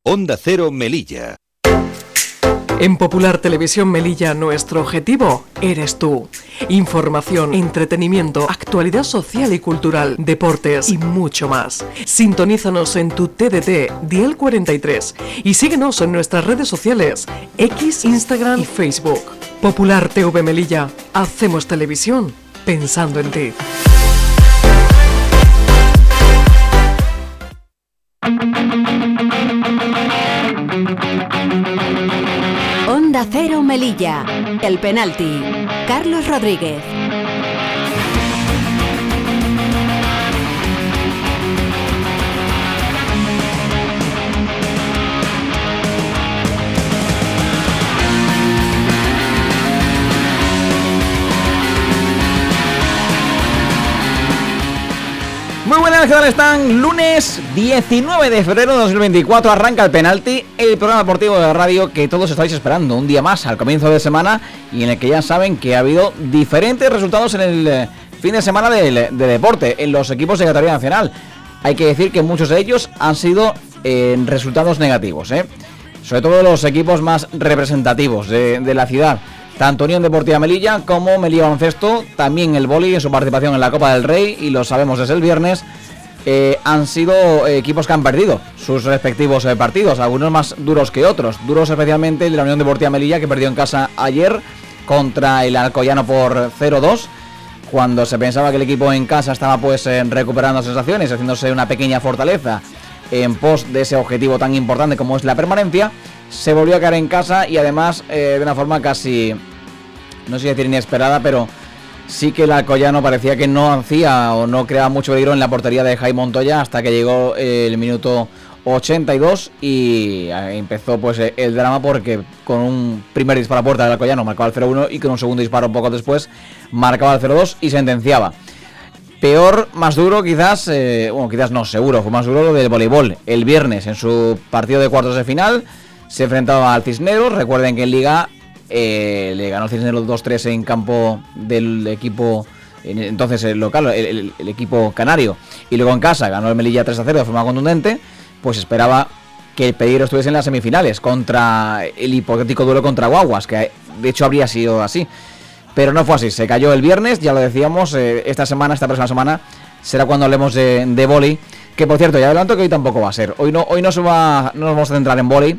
Onda Cero Melilla. En Popular Televisión Melilla, nuestro objetivo eres tú. Información, entretenimiento, actualidad social y cultural, deportes y mucho más. Sintonízanos en tu TDT Dial 43 y síguenos en nuestras redes sociales X, Instagram y Facebook. Popular TV Melilla, hacemos televisión pensando en ti. Onda Cero Melilla. El penalti. Carlos Rodríguez. Muy buenas, ¿qué tal están? Lunes 19 de febrero de 2024 arranca el penalti, el programa deportivo de radio que todos estáis esperando un día más al comienzo de semana y en el que ya saben que ha habido diferentes resultados en el fin de semana de deporte en los equipos de categoría nacional. Hay que decir que muchos de ellos han sido resultados negativos, sobre todo los equipos más representativos de la ciudad. Tanto Unión Deportiva Melilla como Melilla Baloncesto, también el vóley en su participación en la Copa del Rey, y lo sabemos desde el viernes, han sido equipos que han perdido sus respectivos partidos, algunos más duros que otros, duros especialmente el de la Unión Deportiva Melilla, que perdió en casa ayer contra el Alcoyano por 0-2, cuando se pensaba que el equipo en casa estaba pues recuperando sensaciones, haciéndose una pequeña fortaleza en pos de ese objetivo tan importante como es la permanencia. Se volvió a caer en casa y además de una forma casi, no sé decir inesperada, pero sí que el Alcoyano parecía que no hacía o no creaba mucho peligro en la portería de Jaime Montoya hasta que llegó el minuto 82 y empezó pues el drama, porque con un primer disparo a puerta del Alcoyano marcaba el 0-1 y con un segundo disparo poco después marcaba el 0-2 y sentenciaba. Peor, más duro quizás, quizás no, seguro, fue más duro lo del voleibol. El viernes en su partido de cuartos de final se enfrentaba al Cisneros. Recuerden que en Liga le ganó el Cisneros 2-3 en campo del equipo, entonces el local, el equipo canario. Y luego en casa ganó el Melilla 3-0 de forma contundente. Pues esperaba que el peligro estuviese en las semifinales contra el hipotético duelo contra Guaguas, que de hecho habría sido así. Pero no fue así, se cayó el viernes, ya lo decíamos, esta próxima semana será cuando hablemos de vóley, que por cierto, ya adelanto que hoy tampoco va a ser. Hoy no nos vamos a centrar en vóley.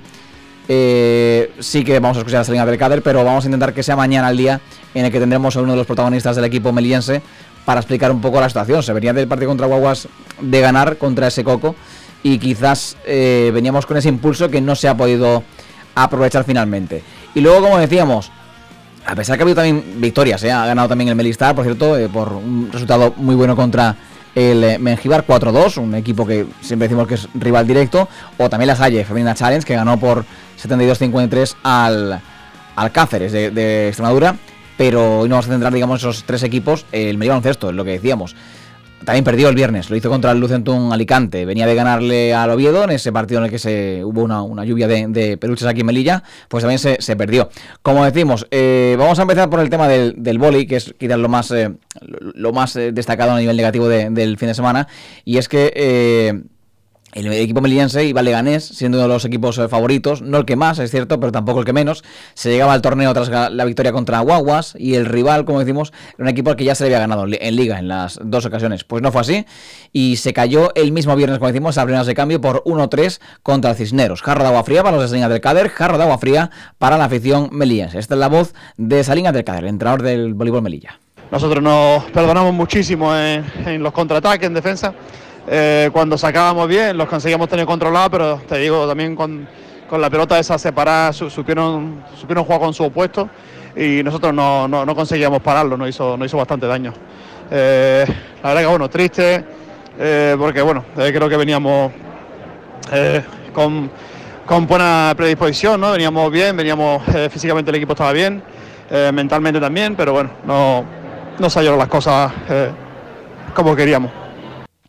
Sí que vamos a escuchar a Salim Abdelkader, pero vamos a intentar que sea mañana el día en el que tendremos a uno de los protagonistas del equipo melillense para explicar un poco la situación. Se venía del partido contra Guaguas de ganar contra ese Coco y quizás veníamos con ese impulso que no se ha podido aprovechar finalmente. Y luego, como decíamos, a pesar que ha habido también victorias, ha ganado también el Melistar, por cierto, por un resultado muy bueno contra el Mengíbar 4-2, un equipo que siempre decimos que es rival directo, o también la Salle Femenina Challenge, que ganó por 72-53 al Cáceres de Extremadura. Pero hoy nos vamos a centrar, digamos, en esos tres equipos. El Melilla Baloncesto, es lo que decíamos, también perdió el viernes, lo hizo contra el Lucentum Alicante, venía de ganarle al Oviedo en ese partido en el que hubo una lluvia de peluches aquí en Melilla, pues también se perdió. Como decimos, vamos a empezar por el tema del vóley, que es quizás lo más destacado a nivel negativo del fin de semana, y es que el equipo melillense iba al Leganés, siendo uno de los equipos favoritos, no el que más, es cierto, pero tampoco el que menos. Se llegaba al torneo tras la victoria contra Guaguas, y el rival, como decimos, era un equipo al que ya se le había ganado en Liga en las dos ocasiones. Pues no fue así, y se cayó el mismo viernes, como decimos, a primeras de cambio por 1-3 contra el Cisneros. Jarro de agua fría para los de Salim Abdelkader, jarro de agua fría para la afición melillense. Esta es la voz de Salim Abdelkader, el entrenador del voleibol Melilla. Nosotros nos perdonamos muchísimo en los contraataques, en defensa. Cuando sacábamos bien, los conseguíamos tener controlados, pero te digo, también con la pelota esa separada, supieron jugar con su opuesto, y nosotros no conseguíamos pararlo, nos hizo bastante daño. La verdad que bueno, triste, porque bueno, creo que veníamos con buena predisposición, ¿no? Veníamos bien, físicamente el equipo estaba bien, mentalmente también, pero bueno, no salieron las cosas como queríamos.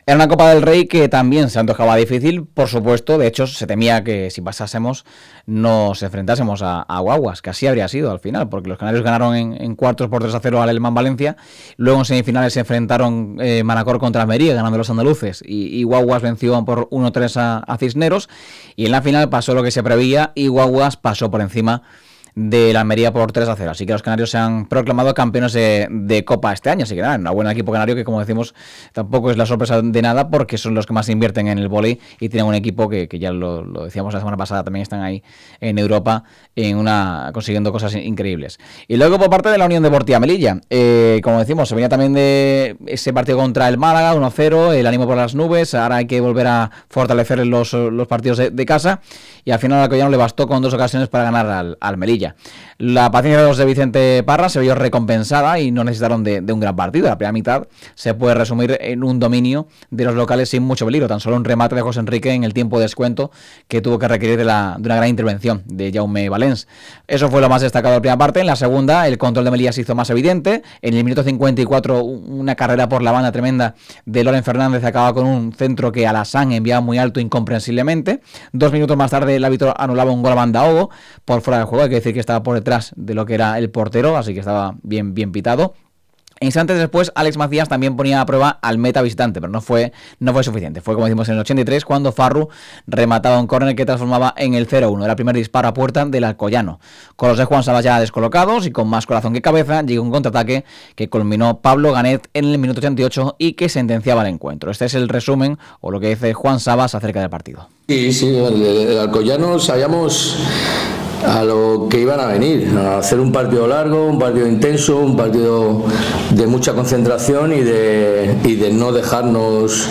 Era una Copa del Rey que también se antojaba difícil, por supuesto. De hecho, se temía que si pasásemos nos enfrentásemos a Guaguas, que así habría sido al final, porque los canarios ganaron en cuartos por 3-0 al Elman Valencia. Luego en semifinales se enfrentaron Manacor contra Almería, ganando los andaluces, y Guaguas venció por 1-3 a Cisneros. Y en la final pasó lo que se preveía y Guaguas pasó por encima de la Almería por 3-0. Así que los canarios se han proclamado campeones de Copa este año. Así que nada, enhorabuena al equipo canario, que como decimos tampoco es la sorpresa de nada, porque son los que más invierten en el vóley y tienen un equipo que ya lo decíamos la semana pasada, también están ahí en Europa consiguiendo cosas increíbles. Y luego por parte de la Unión Deportiva Melilla, como decimos, se venía también de ese partido contra el Málaga, 1-0, el ánimo por las nubes. Ahora hay que volver a fortalecer los partidos de casa, y al final al Alcoyano le bastó con 2 ocasiones para ganar al Melilla. La paciencia de los de Vicente Parra se vio recompensada y no necesitaron de un gran partido. La primera mitad se puede resumir en un dominio de los locales sin mucho peligro, tan solo un remate de José Enrique en el tiempo de descuento que tuvo que requerir de una gran intervención de Jaume Valens. Eso fue lo más destacado de la primera parte. En la segunda, el control de Melilla se hizo más evidente. En el minuto 54, una carrera por la banda tremenda de Loren Fernández acaba con un centro que Alassane enviaba muy alto incomprensiblemente. 2 minutos más tarde, el árbitro anulaba un gol a Bandaogo por fuera del juego. Hay que decir que estaba por detrás de lo que era el portero, así que estaba bien pitado. Instantes después, Alex Macías también ponía a prueba al meta visitante, pero no fue suficiente. Fue, como decimos, en el 83 cuando Farru remataba un córner que transformaba en el 0-1. Era el primer disparo a puerta del Alcoyano. Con los de Juan Sabas ya descolocados y con más corazón que cabeza, llegó un contraataque que culminó Pablo Ganet en el minuto 88 y que sentenciaba el encuentro. Este es el resumen, o lo que dice Juan Sabas acerca del partido. Sí, el Alcoyano sabíamos a lo que iban a venir, a hacer un partido largo, un partido intenso, un partido de mucha concentración y de no dejarnos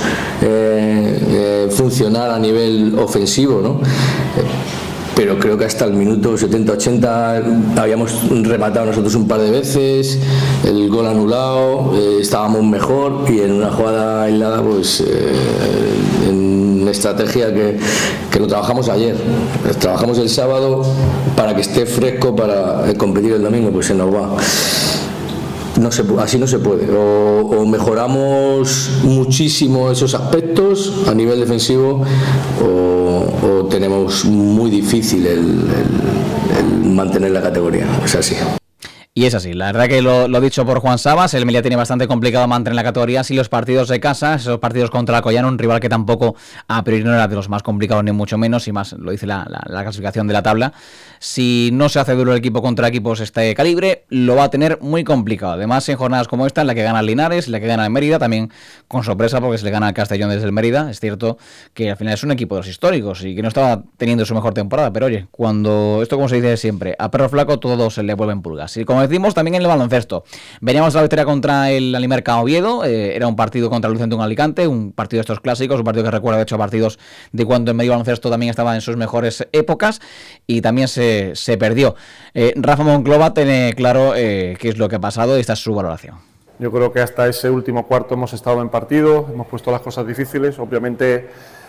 funcionar a nivel ofensivo, ¿no? Pero creo que hasta el minuto 70-80 habíamos rematado nosotros un par de veces, el gol anulado, estábamos mejor, y en una jugada aislada, pues en una estrategia que lo trabajamos ayer, trabajamos el sábado para que esté fresco para competir el domingo, pues se nos va. Así no se puede. O mejoramos muchísimo esos aspectos a nivel defensivo, o tenemos muy difícil el mantener la categoría. Es así. Y es así, la verdad que lo dicho por Juan Sabas, el Melilla tiene bastante complicado mantener la categoría si los partidos de casa, esos partidos contra Alcoyano, un rival que tampoco a priori no era de los más complicados ni mucho menos, y más lo dice la clasificación de la tabla. Si no se hace duro el equipo contra equipos este calibre, lo va a tener muy complicado. Además, en jornadas como esta, en la que gana el Linares, en la que gana el Mérida, también con sorpresa porque se le gana al Castellón desde el Mérida. Es cierto que al final es un equipo de los históricos y que no estaba teniendo su mejor temporada, pero oye, cuando esto, como se dice siempre, a perro flaco todo se le vuelven pulgas. Y como decimos también en el baloncesto, veníamos de la victoria contra el Alimerca Oviedo, era un partido contra el Lucentum Alicante, un partido de estos clásicos, un partido que recuerda de hecho a partidos de cuando el medio baloncesto también estaba en sus mejores épocas, y también se perdió. Rafa Monclova tiene claro qué es lo que ha pasado y esta es su valoración. Yo creo que hasta ese último cuarto hemos estado en partido, hemos puesto las cosas difíciles, obviamente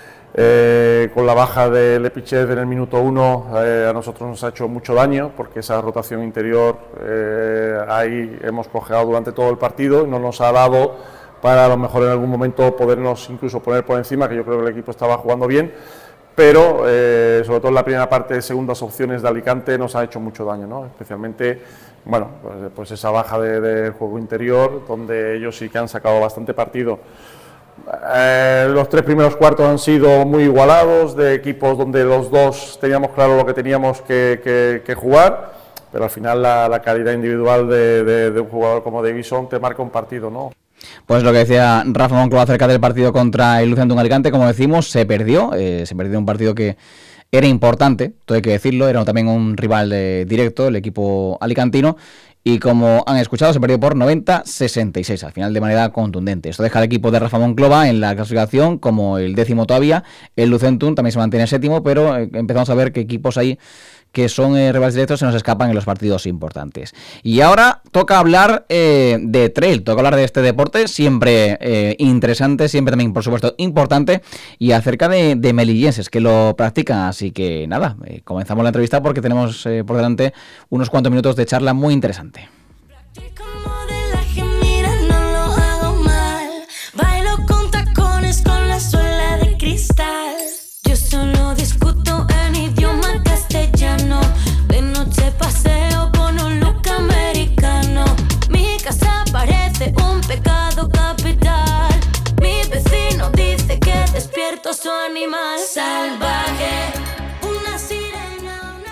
con la baja de Lepichet en el minuto 1 a nosotros nos ha hecho mucho daño, porque esa rotación interior ahí hemos cojeado durante todo el partido y no nos ha dado para a lo mejor en algún momento podernos incluso poner por encima, que yo creo que el equipo estaba jugando bien, pero sobre todo en la primera parte, segundas opciones de Alicante nos ha hecho mucho daño, ¿no? Especialmente, bueno, pues esa baja de juego interior, donde ellos sí que han sacado bastante partido. Los 3 primeros cuartos han sido muy igualados, de equipos donde los dos teníamos claro lo que teníamos que jugar, pero al final la calidad individual de un jugador como Davison te marca un partido, ¿no? Pues lo que decía Rafa Monclova acerca del partido contra el Lucentum Alicante, como decimos, se perdió un partido que era importante, todo hay que decirlo, era también un rival directo, el equipo alicantino, y como han escuchado, se perdió por 90-66, al final de manera contundente. Esto deja al equipo de Rafa Monclova en la clasificación como el 10º todavía. El Lucentum también se mantiene 7º, pero empezamos a ver que equipos ahí que son rivales directos se nos escapan en los partidos importantes. Y ahora toca hablar de trail, toca hablar de este deporte, siempre interesante, siempre también, por supuesto, importante, y acerca de melillenses que lo practican. Así que nada, comenzamos la entrevista porque tenemos por delante unos cuantos minutos de charla muy interesante. Bailo con tacones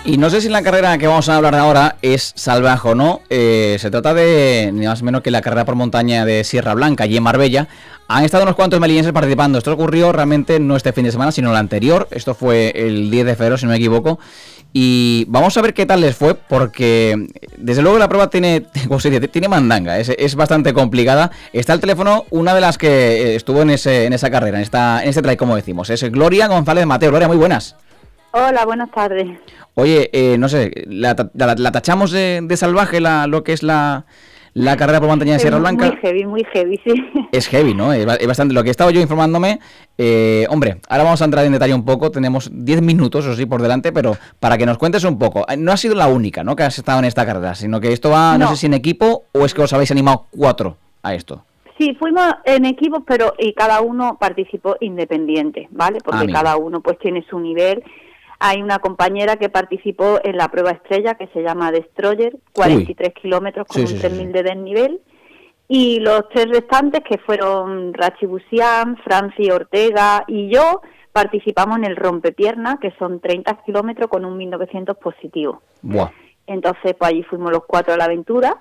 Y no sé si la carrera que vamos a hablar ahora es salvaje o no. Se trata de ni más ni menos que la carrera por montaña de Sierra Blanca, allí en Marbella. Han estado unos cuantos melillenses participando. Esto ocurrió realmente no este fin de semana, sino el anterior. Esto fue el 10 de febrero, si no me equivoco. Y vamos a ver qué tal les fue, porque desde luego la prueba tiene mandanga, es bastante complicada. Está al teléfono una de las que estuvo en esa carrera, en este trail, como decimos. Es Gloria González Mateo. Gloria, muy buenas. Hola, buenas tardes. Oye, no sé, la tachamos de salvaje lo que es la carrera por montaña de Sierra Blanca. Muy heavy, sí. Es heavy, ¿no? Es bastante. Lo que he estado yo informándome, hombre, ahora vamos a entrar en detalle un poco. Tenemos 10 minutos, eso sí, por delante, pero para que nos cuentes un poco. No has sido la única, ¿no?, que has estado en esta carrera, sino que esto va, no sé si en equipo o es que os habéis animado 4 a esto. Sí, fuimos en equipos, pero y cada uno participó independiente, ¿vale? Porque cada uno pues tiene su nivel. Hay una compañera que participó en la prueba estrella que se llama Destroyer, 43 kilómetros con un 3000 de desnivel. Y los 3 restantes, que fueron Rachi Busian, Franci Ortega y yo, participamos en el rompepierna, que son 30 kilómetros con un 1900 positivo. Buah. Entonces, pues allí fuimos los 4 a la aventura.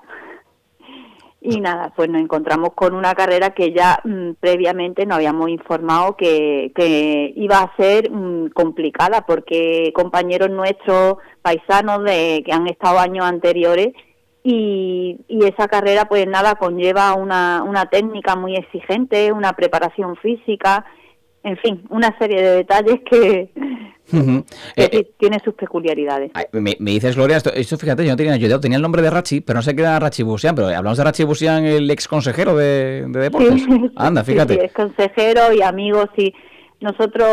Y nada, pues nos encontramos con una carrera que ya previamente nos habíamos informado que iba a ser complicada, porque compañeros nuestros, paisanos que han estado años anteriores, y esa carrera pues nada, conlleva una técnica muy exigente, una preparación física, en fin, una serie de detalles que tiene sus peculiaridades. Me dices, Gloria, esto fíjate, yo no tenía ayudado, tenía el nombre de Rachi, pero no sé qué era Rachi Busian, pero hablamos de Rachi Busian, el ex consejero de deportes. Sí, anda, fíjate. Sí, es consejero y amigo, sí. Nosotros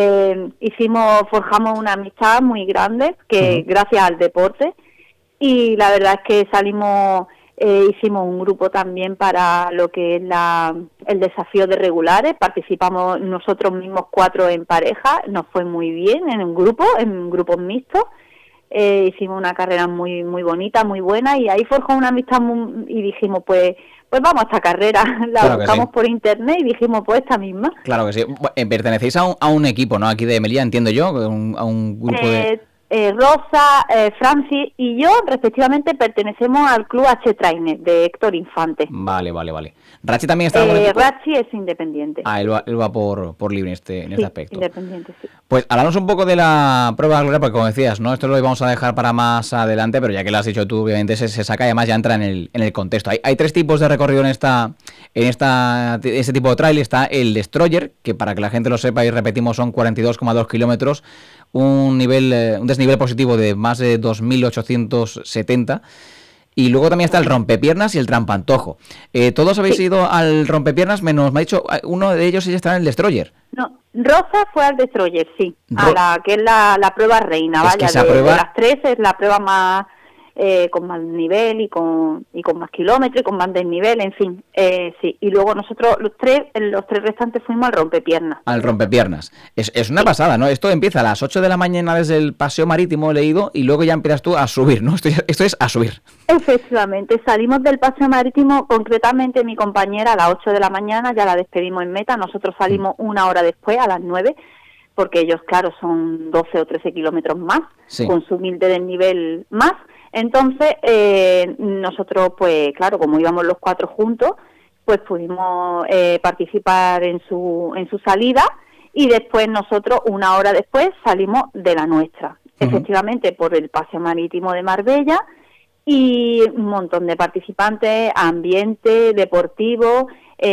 forjamos una amistad muy grande, que gracias al deporte, y la verdad es que hicimos un grupo también para lo que es el desafío de regulares. Participamos nosotros mismos 4 en pareja, nos fue muy bien en grupos mixtos. Hicimos una carrera muy muy bonita, muy buena, y ahí forjó una amistad y dijimos pues vamos a esta carrera. Buscamos por internet y dijimos pues esta misma. Claro que sí. Pertenecéis a un equipo, ¿no?, aquí de Melilla, entiendo yo, a un grupo de... Rosa, Franci y yo, respectivamente, pertenecemos al Club H Trainer de Héctor Infante. Vale. Rachi también está en el equipo. Rachi es independiente. Él va por libre en este aspecto. Independiente, sí. Pues hablamos un poco de la prueba, Gloria, porque como decías, ¿no?, esto lo vamos a dejar para más adelante, pero ya que lo has dicho tú, obviamente se saca y además ya entra en el contexto. Hay 3 tipos de recorrido en este tipo de trail. Está el Destroyer, que para que la gente lo sepa y repetimos son 42,2 kilómetros, un desnivel positivo de más de 2.870. Y luego también está el rompepiernas y el trampantojo. Todos habéis ido al rompepiernas, menos, me ha dicho, uno de ellos está en el Destroyer. No, Rosa fue al Destroyer, sí, que es la prueba reina, es vaya, que de las 3 es la prueba más... con más nivel y con más kilómetros y con más desnivel, en fin, sí. Y luego nosotros los tres restantes fuimos al rompepiernas. Al rompepiernas. Es una pasada, ¿no? Esto empieza a las 8 de la mañana desde el paseo marítimo, he leído, y luego ya empiezas tú a subir, ¿no? Esto es a subir. Efectivamente, salimos del paseo marítimo, concretamente mi compañera a las 8 de la mañana, ya la despedimos en meta, nosotros salimos una hora después, a las 9, porque ellos, claro, son 12 o 13 kilómetros más, con su 1000 de desnivel más. Entonces, nosotros, pues claro, como íbamos los 4 juntos, pues pudimos participar en su salida, y después nosotros, una hora después, salimos de la nuestra. Efectivamente, por el paseo marítimo de Marbella, y un montón de participantes, ambiente, deportivo.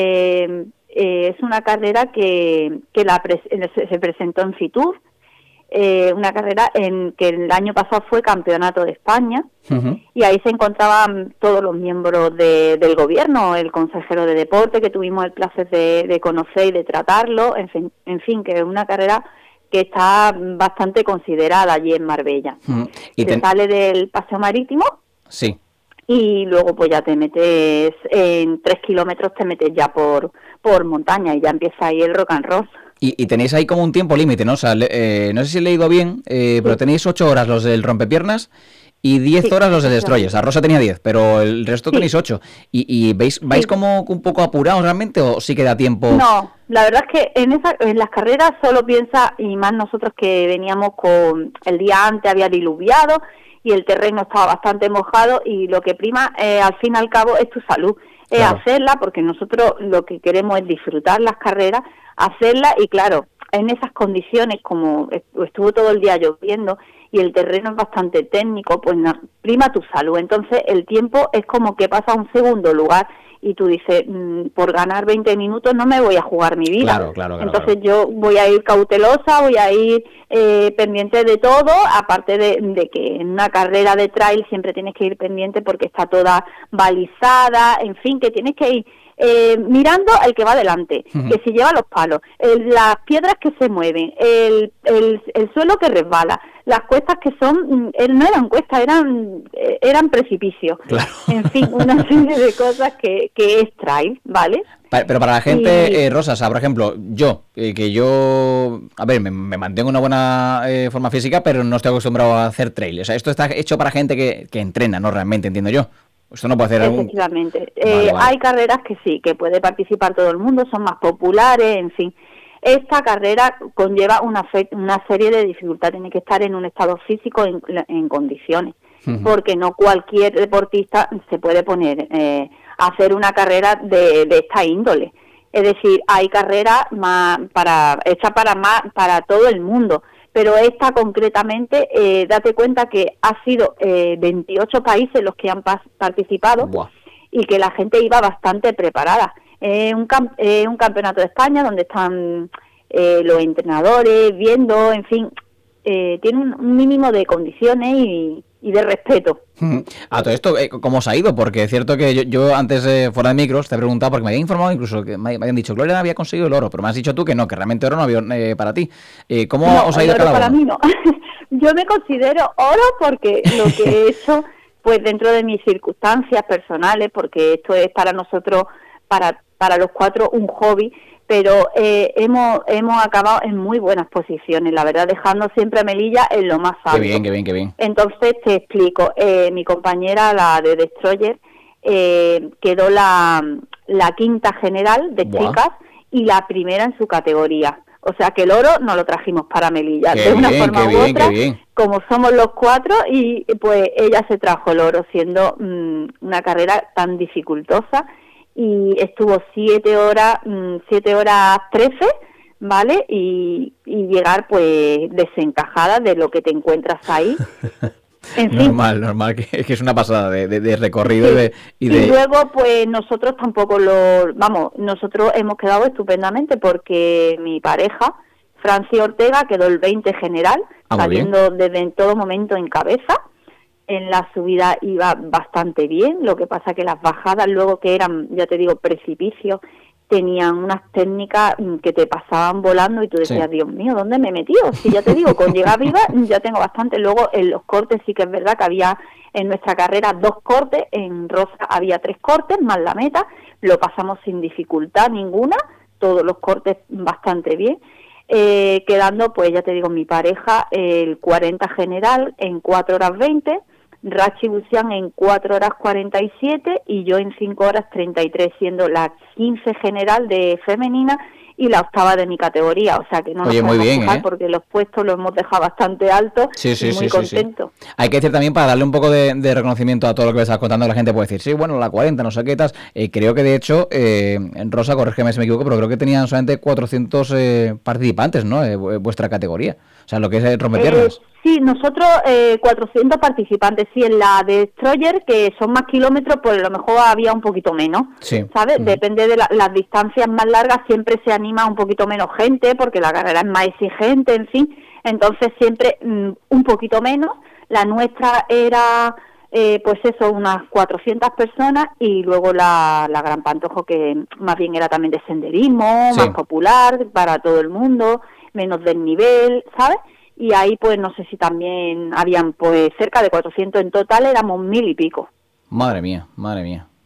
Es una carrera que se presentó en Fitur, una carrera que el año pasado fue campeonato de España, y ahí se encontraban todos los miembros del gobierno, el consejero de deporte, que tuvimos el placer de conocer y de tratarlo, en fin, que es una carrera que está bastante considerada allí en Marbella. Se sale del paseo marítimo, sí, y luego pues ya te metes en 3 kilómetros, te metes ya por montaña, y ya empieza ahí el rock and roll. Y tenéis ahí como un tiempo límite, ¿no? O sea, no sé si he leído bien, pero tenéis 8 horas los del rompepiernas y 10 horas los del Destroyer. O sea, Rosa tenía 10, pero el resto tenéis 8. ¿Y vais como un poco apurados realmente, o sí queda tiempo? La verdad es que en las carreras solo piensa, y más nosotros que veníamos con el día antes había diluviado y el terreno estaba bastante mojado, y lo que prima al fin y al cabo es tu salud, es hacerla, porque nosotros lo que queremos es disfrutar las carreras, hacerla, y claro, en esas condiciones, como estuvo todo el día lloviendo y el terreno es bastante técnico, pues prima tu salud. Entonces el tiempo es como que pasa a un segundo lugar y tú dices, por ganar 20 minutos no me voy a jugar mi vida. Claro. Entonces yo voy a ir cautelosa, voy a ir pendiente de todo, aparte de que en una carrera de trail siempre tienes que ir pendiente porque está toda balizada, en fin, que tienes que ir mirando el que va adelante, que si lleva los palos, las piedras que se mueven, el suelo que resbala, las cuestas que son, no eran cuestas, eran precipicios. Claro. En fin, una serie de cosas que es trail, ¿vale? Pero para la gente, Rosa, o sea, por ejemplo, yo, a ver, me mantengo en una buena forma física, pero no estoy acostumbrado a hacer trail. O sea, esto está hecho para gente que entrena, ¿no? Realmente, entiendo yo. Esto no puede hacer Efectivamente. Vale. Hay carreras que sí, que puede participar todo el mundo, son más populares, en fin. Esta carrera conlleva una serie de dificultades, tiene que estar en un estado físico en condiciones, porque no cualquier deportista se puede poner a hacer una carrera de esta índole. Es decir, hay carreras hechas para todo el mundo, pero esta concretamente, date cuenta que ha sido 28 países los que han participado. Buah. Y que la gente iba bastante preparada. Un campeonato de España donde están los entrenadores viendo, en fin, tiene un mínimo de condiciones y de respeto. A todo esto, ¿cómo os ha ido? Porque es cierto que yo antes, fuera de micros, te he preguntado, porque me habían informado incluso, que me habían dicho, Gloria había conseguido el oro, pero me has dicho tú que no, que realmente oro no había para ti. ¿Cómo os ha ido cada uno? Para mí no. Yo me considero oro porque lo que he hecho, pues dentro de mis circunstancias personales, porque esto es para nosotros, para los cuatro, un hobby, pero hemos acabado en muy buenas posiciones, la verdad, dejando siempre a Melilla en lo más alto. Qué bien. Entonces te explico, mi compañera, la de Destroyer, quedó la quinta general de chicas y la primera en su categoría. O sea que el oro no lo trajimos para Melilla, de una forma u otra, como somos los cuatro, y pues ella se trajo el oro, siendo una carrera tan dificultosa, y estuvo 7 horas 13, ¿vale? Y llegar pues desencajada de lo que te encuentras ahí. En fin. Normal, que es una pasada de recorrido. Sí. Y luego pues nosotros tampoco nosotros hemos quedado estupendamente porque mi pareja, Franci Ortega, quedó el 20 general, saliendo desde en todo momento en cabeza. En la subida iba bastante bien, lo que pasa que las bajadas luego, que eran, ya te digo, precipicios, tenían unas técnicas que te pasaban volando y tú decías, Dios mío, ¿dónde me he metido? Si ya te digo, con llegar viva ya tengo bastante. Luego en los cortes sí que es verdad que había en nuestra carrera 2 cortes, en Rosa había 3 cortes más la meta, lo pasamos sin dificultad ninguna, todos los cortes bastante bien. Quedando, pues ya te digo, mi pareja el 40 general en 4 horas 20, Rachi Busian en 4 horas 47 y yo en 5 horas 33, siendo la 15 general de femenina y la octava de mi categoría. O sea que no nos podemos quejar porque los puestos los hemos dejado bastante altos y muy contentos. Sí. Hay que decir también, para darle un poco de reconocimiento a todo lo que me estás contando, la gente puede decir, sí, bueno, la 40, no sé qué tal. Creo que de hecho, Rosa, corrígeme si me equivoco, pero creo que tenían solamente 400 participantes, ¿no? Vuestra categoría. O sea, lo que es rompepiernas. Sí, nosotros 400 participantes, sí, en la de Destroyer, que son más kilómetros, pues a lo mejor había un poquito menos, ¿sabes? Depende de las distancias más largas, siempre se anima un poquito menos gente, porque la carrera es más exigente, en fin, entonces siempre un poquito menos. La nuestra era, pues eso, unas 400 personas, y luego la Gran Pantojo, que más bien era también de senderismo, más popular para todo el mundo, menos desnivel, ¿sabes? Y ahí pues no sé si también habían pues cerca de 400 en total, éramos 1000 y pico. Madre mía.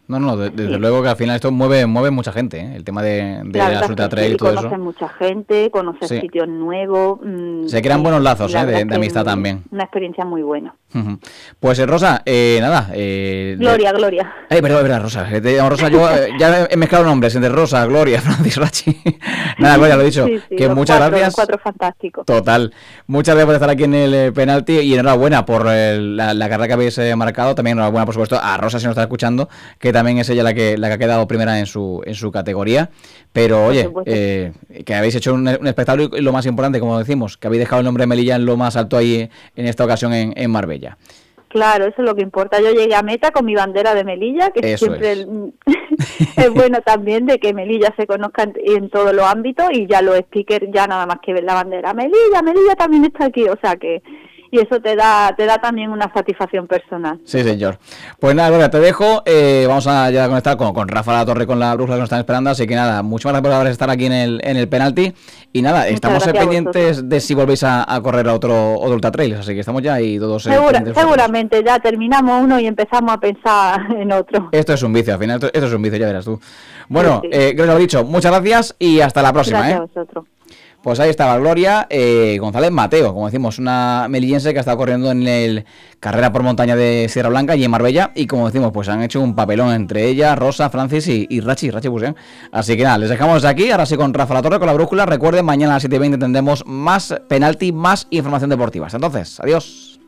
No, desde luego que al final esto mueve mucha gente, ¿eh? El tema de la Ultra Trail y todo eso. Conoces mucha gente, conoces sitios nuevos. Se crean buenos lazos de amistad también. Una experiencia muy buena. Pues Rosa, nada. Gloria. Ay, perdón, Rosa. Te llamo Rosa. Yo ya he mezclado nombres entre Rosa, Gloria, Francis, Rachi. Nada, Gloria, lo he dicho. Sí, que muchas gracias. Los 4 fantásticos. Total. Muchas gracias por estar aquí en el penalti y enhorabuena por la carrera que habéis marcado. También enhorabuena, por supuesto, a Rosa si nos está escuchando, que también es ella la que ha quedado primera en su categoría. Pero oye, que habéis hecho un espectáculo y lo más importante, como decimos, que habéis dejado el nombre de Melilla en lo más alto ahí en esta ocasión en Marbella. Claro, eso es lo que importa. Yo llegué a meta con mi bandera de Melilla, que eso siempre es bueno también de que Melilla se conozca en todos los ámbitos, y ya los speakers ya nada más que ven la bandera. Melilla también está aquí, o sea que... Y eso te da también una satisfacción personal. Sí, señor. Pues nada, Gloria, te dejo. Vamos a ya conectar con Rafa La Torre, con la brújula que nos están esperando. Así que nada, muchas gracias por estar aquí en el penalti. Y nada, estamos pendientes de si volvéis a correr a otro Ultra Trail. Así que estamos ya ahí todos. Seguramente ya terminamos uno y empezamos a pensar en otro. Esto es un vicio, al final. Esto es un vicio, ya verás tú. Bueno, Gloria, lo dicho, muchas gracias y hasta la próxima. Gracias a vosotros. Pues ahí estaba Gloria González Mateo, como decimos, una melillense que ha estado corriendo en el carrera por montaña de Sierra Blanca y en Marbella, y como decimos, pues han hecho un papelón entre ella, Rosa, Francis y Rachi Busian. Así que nada, les dejamos aquí, ahora sí con Rafa La Torre, con la brújula. Recuerden, mañana a las 7:20 tendremos más penalti, más información deportiva. Hasta entonces, adiós.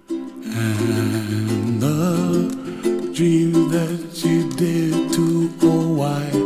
And the dream that you did to